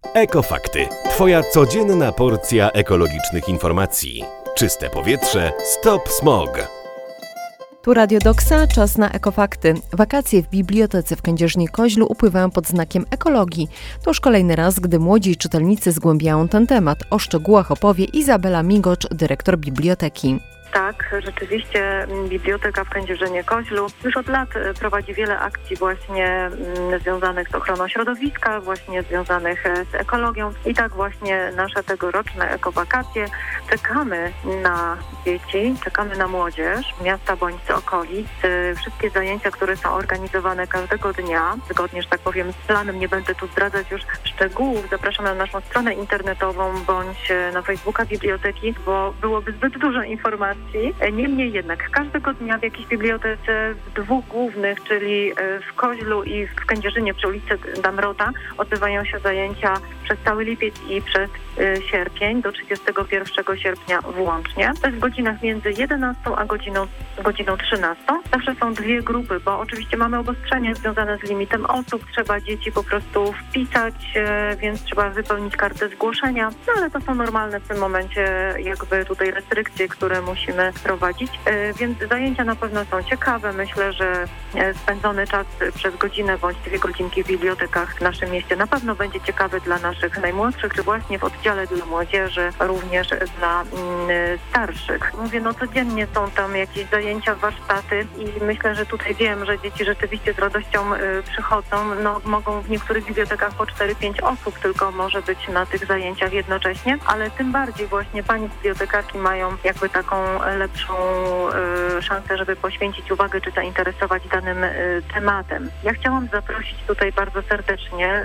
Ekofakty. Twoja codzienna porcja ekologicznych informacji. Czyste powietrze, stop smog. Tu Radio Doksa, czas na Ekofakty. Wakacje w bibliotece w Kędzierzynie-Koźlu upływają pod znakiem ekologii. To już kolejny raz, gdy młodzi czytelnicy zgłębiają ten temat. O szczegółach opowie Izabela Migocz, dyrektor biblioteki. Tak, rzeczywiście biblioteka w Kędzierzynie-Koźlu już od lat prowadzi wiele akcji właśnie związanych z ochroną środowiska, właśnie związanych z ekologią. I tak właśnie nasze tegoroczne ekowakacje. Czekamy na dzieci, czekamy na młodzież miasta bądź z okolic. Wszystkie zajęcia, które są organizowane każdego dnia, zgodnie, że tak powiem, z planem, nie będę tu zdradzać już szczegółów, zapraszam na naszą stronę internetową bądź na Facebooka biblioteki, bo byłoby zbyt dużo informacji. Niemniej jednak każdego dnia w jakiejś bibliotece w dwóch głównych, czyli w Koźlu i w Kędzierzynie przy ulicy Damrota, odbywają się zajęcia przez cały lipiec i przez sierpień do 31 sierpnia włącznie. To jest w godzinach między 11 a godziną 13. Zawsze są dwie grupy, bo oczywiście mamy obostrzenia związane z limitem osób. Trzeba dzieci po prostu wpisać, więc trzeba wypełnić kartę zgłoszenia. No ale to są normalne w tym momencie jakby tutaj restrykcje, które musimy prowadzić. Więc zajęcia na pewno są ciekawe. Myślę, że spędzony czas przez godzinę bądź 2 godzinki w bibliotekach w naszym mieście na pewno będzie ciekawy dla naszych najmłodszych, czy właśnie w oddziale dla młodzieży, również dla starszych. Mówię, codziennie są tam jakieś zajęcia, warsztaty i myślę, że tutaj wiem, że dzieci rzeczywiście z radością przychodzą. Mogą w niektórych bibliotekach po 4-5 osób tylko może być na tych zajęciach jednocześnie, ale tym bardziej właśnie pani bibliotekarki mają jakby taką lepszą szansę, żeby poświęcić uwagę czy zainteresować danym tematem. Ja chciałam zaprosić tutaj bardzo serdecznie,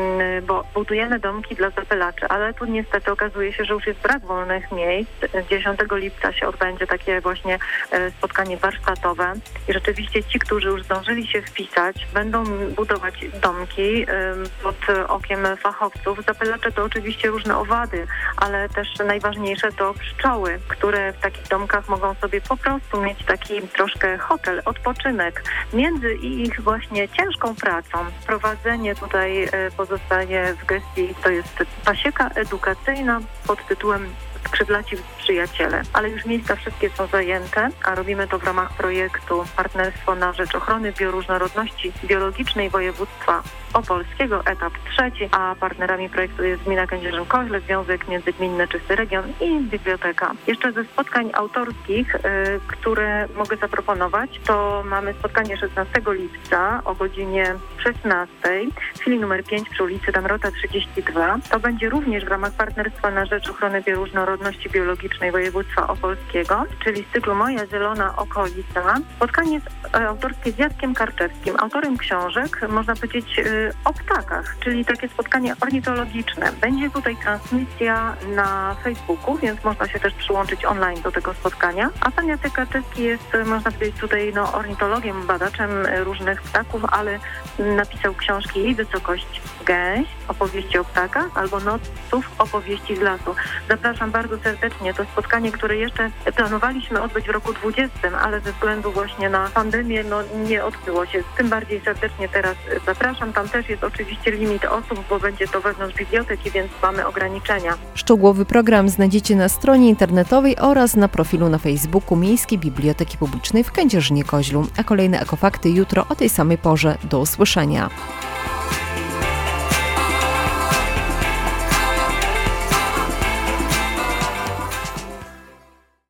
bo budujemy domki dla zapylaczy, ale tu niestety okazuje się, że już jest brak wolnych miejsc. 10 lipca się odbędzie takie właśnie spotkanie warsztatowe i rzeczywiście ci, którzy już zdążyli się wpisać, będą budować domki pod okiem fachowców. Zapylacze to oczywiście różne owady, ale też najważniejsze to pszczoły, które w takich domkach mogą sobie po prostu mieć taki troszkę hotel, odpoczynek między ich właśnie ciężką pracą. Prowadzenie tutaj pozostaje w gestii, to jest pasieka edukacyjna pod tytułem Skrzydlaci Przyjaciele, ale już miejsca wszystkie są zajęte, a robimy to w ramach projektu Partnerstwo na rzecz ochrony bioróżnorodności biologicznej województwa opolskiego, etap 3, a partnerami projektu jest Gmina Kędzierzyn-Koźle, Związek Międzygminny Czysty Region i biblioteka. Jeszcze ze spotkań autorskich, które mogę zaproponować, to mamy spotkanie 16 lipca o godzinie 16 w chwili numer 5 przy ulicy Damrota 32. To będzie również w ramach Partnerstwa na rzecz ochrony bioróżnorodności biologicznej województwa opolskiego, czyli z cyklu Moja Zielona Okolica. Spotkanie autorskie z Jackiem Karczewskim, autorem książek, można powiedzieć, o ptakach, czyli takie spotkanie ornitologiczne. Będzie tutaj transmisja na Facebooku, więc można się też przyłączyć online do tego spotkania. A pan Jacek Karczewski jest, można powiedzieć, tutaj ornitologiem, badaczem różnych ptaków, ale napisał książki Jej Wysokość Gęś, opowieści o ptakach, albo Noców, opowieści z lasu. Zapraszam bardzo serdecznie. To spotkanie, które jeszcze planowaliśmy odbyć w roku 2020, ale ze względu właśnie na pandemię nie odbyło się. Tym bardziej serdecznie teraz zapraszam. Tam też jest oczywiście limit osób, bo będzie to wewnątrz biblioteki, więc mamy ograniczenia. Szczegółowy program znajdziecie na stronie internetowej oraz na profilu na Facebooku Miejskiej Biblioteki Publicznej w Kędzierzynie-Koźlu. A kolejne Ekofakty jutro o tej samej porze. Do usłyszenia.